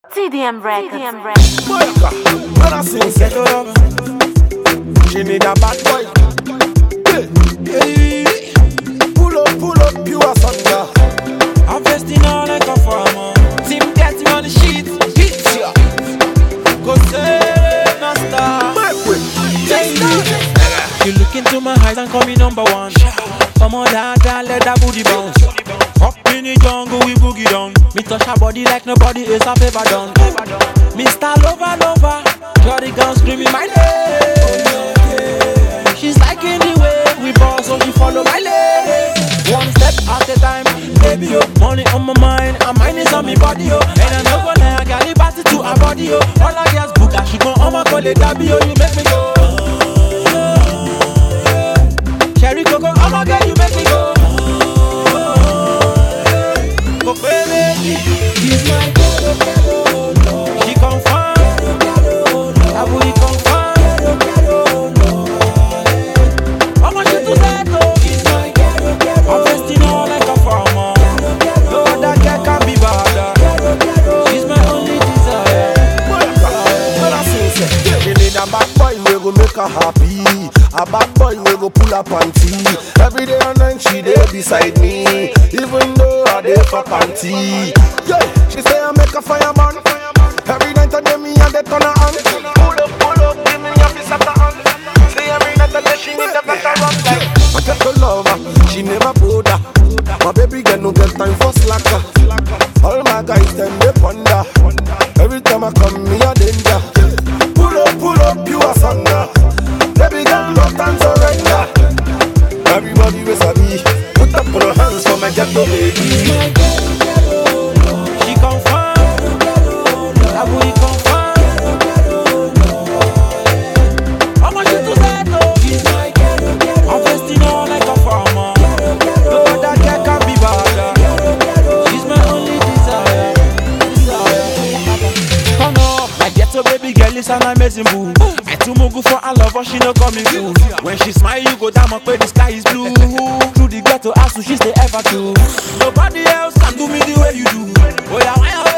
TDM Records. When I sing, get over. She need a bad boy. Hey. Pull up, pure thunder. I'm vesting all like a farmer. Team getting on the sheet. Hit ya. Go say, master. You look into my eyes and call me number one. Come on, dad, let that booty bounce. Up in the jungle, we boogie down. Me touch her body like nobody else I've ever done. Mr. Lover, Jolly gun screaming my name. She's liking the way we ball, so she follow my lane. One step at a time, baby, yo. Money on my mind, and mine is on my body, yo. And I'm not gonna get it back to her body, yo. All I get is booga, she gon' on my call it dabby, yo. You make me go. Cherry Coco, oh my girl, you make me go. Go baby, she's my girl. She confirm, that booty confirm. How much you to that though? She's my girl. I'm vesting all like a farmer. No other girl can be better. She's my only desire. She need a bad boy, we go make her happy. A bad boy, we go pull up panty. Every day and night she there beside me. Even though I there for panty. Yeah, she say I make a fireman. Every night I day me and they turn her on. Pull up, give me a piece of the hand. Say every night I day she need a better run like. I get to love her, she never put her. My baby girl no get time for slacker. All my guys them they ponder. Every time I come me a danger. Pull up, pure thunder. Baby girl, no time surrender. Everybody was a me. Put up your hands for my ghetto baby. She confirm, that booty confirm. How much you to that though? I'm vesting all like a farmer. No other girl can be better. She's my only desire. Come on, my ghetto baby girl is an amazing boo. I too mugu for a lover, she no coming through. When she smile, you go down, my way the sky is blue. Through the ghetto, ask who she's the ever to. Nobody else can do me the way you do. Oh yeah,